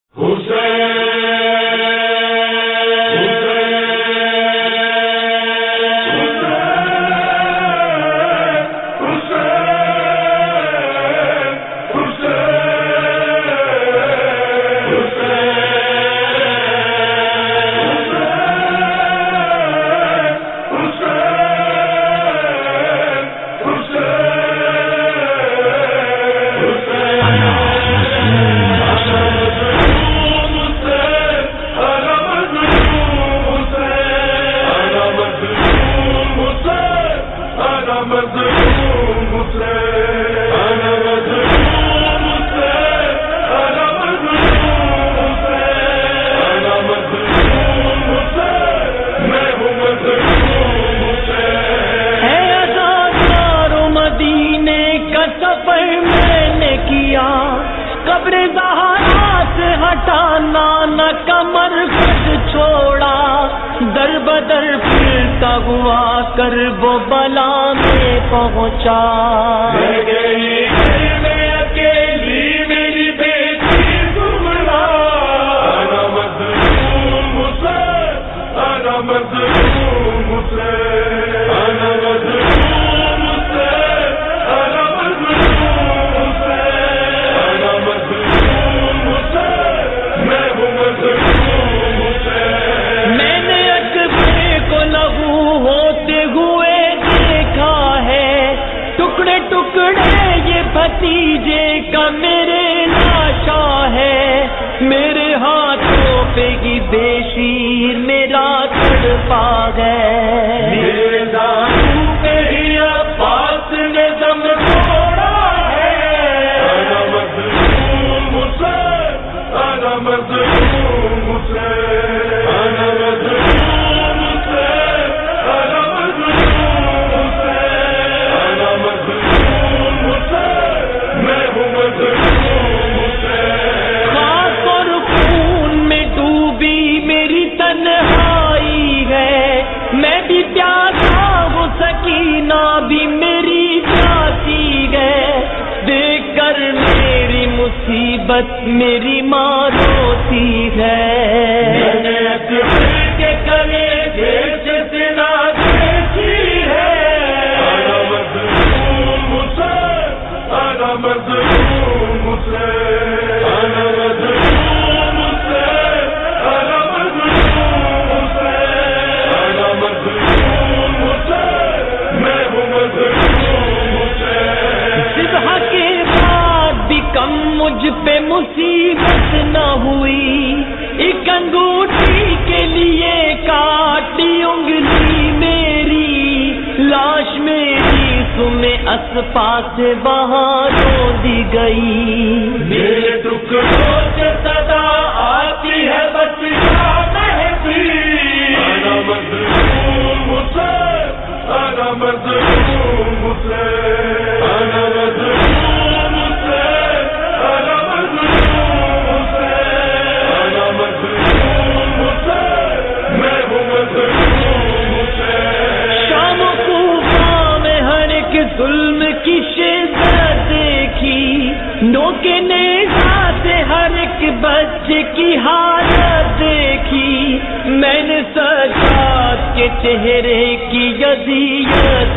کرب و بلا میں پہنچا اکیلی میری بیٹی گمراہ انا مظلوم حسین انا مظلوم حسین انا مظلوم حسین انا مظلوم حسین انا مظلوم حسین میں ہوں مظلوم حسین میں نے اکبر کو لہو ہوتے ہوئے دیکھا ہے ٹکڑے ٹکڑے یہ بھتیجے کا میرے لاشا ہے میرے ہاتھوں پہ ہی بے شیر میرا تڑپا گئے میرے دانوں پہ ہی عباس نے دم توڑا ہے انا مظلوم حسین انا مظلوم حسین انا مظلوم حسین انا مظلوم حسین انا مظلوم حسین میں ہوں مظلوم حسین خاک اور خون میں ڈوبی میری تنہائی ہے میں بھی پیاسا ہوں سکینہ بھی میری پیاسی ہے دیکھ کر میری مصیبت میری ماں روتی ہے میں نے اکبر کے کلیجے سے سنا دیکھی ہے انا مظلوم حسین انا مظلوم حسین انا مظلوم حسین انا مظلوم حسین انا مظلوم حسین میں ہوں مظلوم حسین صبح کے بعد بھی کم مجھ پہ مصیبت نہ ہوئی ایک انگوٹھی کے لیے کاٹی انگلی میری لاش میری سمے اسپا سے وہاں رو دی گئی میرے ٹکڑوں سے صدا آتی ہے بچہ مہدی انا مظلوم حسین انا مظلوم حسین انا مظلوم حسین انا مظلوم حسین انا مظلوم حسین میں ہوں مظلوم حسین شام و کوفہ میں ہر ایک ظلم کی شدت دیکھی نوکے نیزہ سے ہر ایک بچے کی حالت دیکھی میں نے سجاد کے چہرے کی اذیت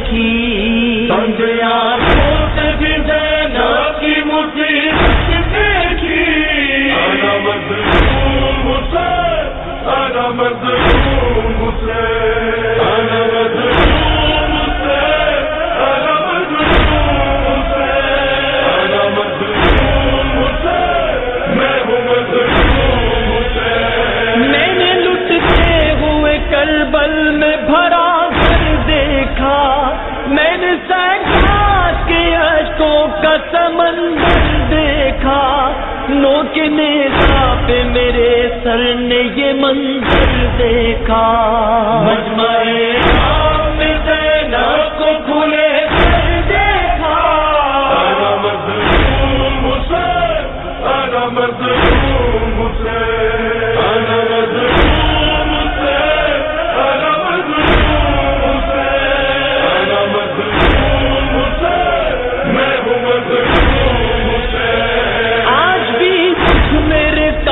دیکھی تنگ آنکھوں سے بھی زینب کی مصیبت دیکھی انا مظلوم حسین انا مظلوم حسین انا مظلوم حسین انا مظلوم حسین انا مظلوم حسین میں ہوں مظلوم حسین میں نے لٹتے ہوئے کربل میں بھرا گھر دیکھا میں نے سجاد کے اشکوں کا سمندر دیکھا نوک نیزہ پہ میرے سر نے یہ منظر دیکھا مجمع عام میں زینب کو کھلے سر دیکھا انا مظلوم حسین انا مظلوم حسین انا مظلوم حسین انا مظلوم حسین انا مظلوم حسین میں ہوں مظلوم حسین آج بھی میرے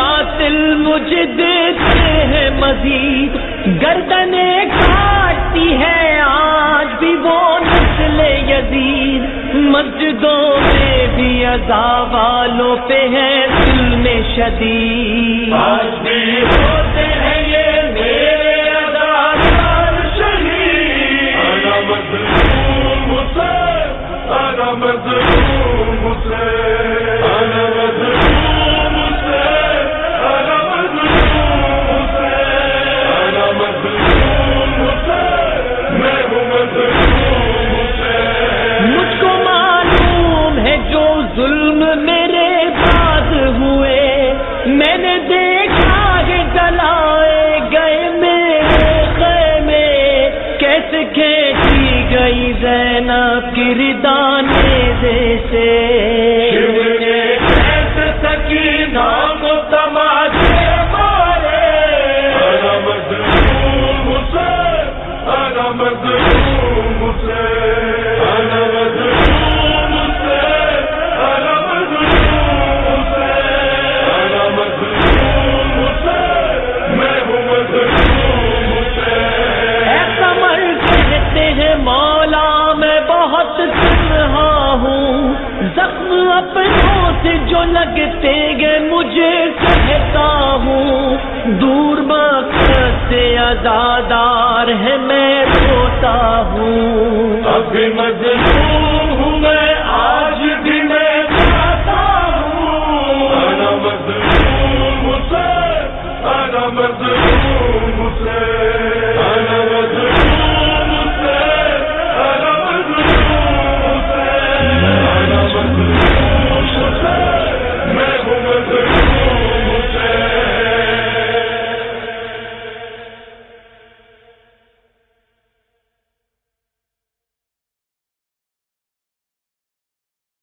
یزید گردنیں کاٹتی ہے آج بھی وہ نسل یزید. مسجدوں میں بھی عزا والوں پہ ہے ظلم شدید. آج بھی ہوتے ہیں یہ میرے اداکار شہید. انا مظلوم حسین، انا مظلوم حسین، انا مظلوم حسین، انا مظلوم حسین، انا مظلوم حسین، میں ہوں مظلوم حسین. مجھ کو معلوم ہے جو ظلم میرے بعد ہوئے، میں نے دیکھا ہے جلائے گئے میرے خیمے، کیسے کھینچی گئی زینب کی ردا نیزے سے. کیسے سکینہ کو تماشے مارے. انا مظلوم حسین، انا مظلوم حسین، انا مظلوم حسین، انا مظلوم حسین، انا مظلوم حسین، میں ہوں مظلوم حسین. اے قمر کہتے ہیں مولا میں بہت تنہا ہوں، زخم اپنوں سے جو لگتے گئے مجھے سہتا ہوں. دور مقصد سے عزادار ہے میں روتا ہوں. ابھی مظلوم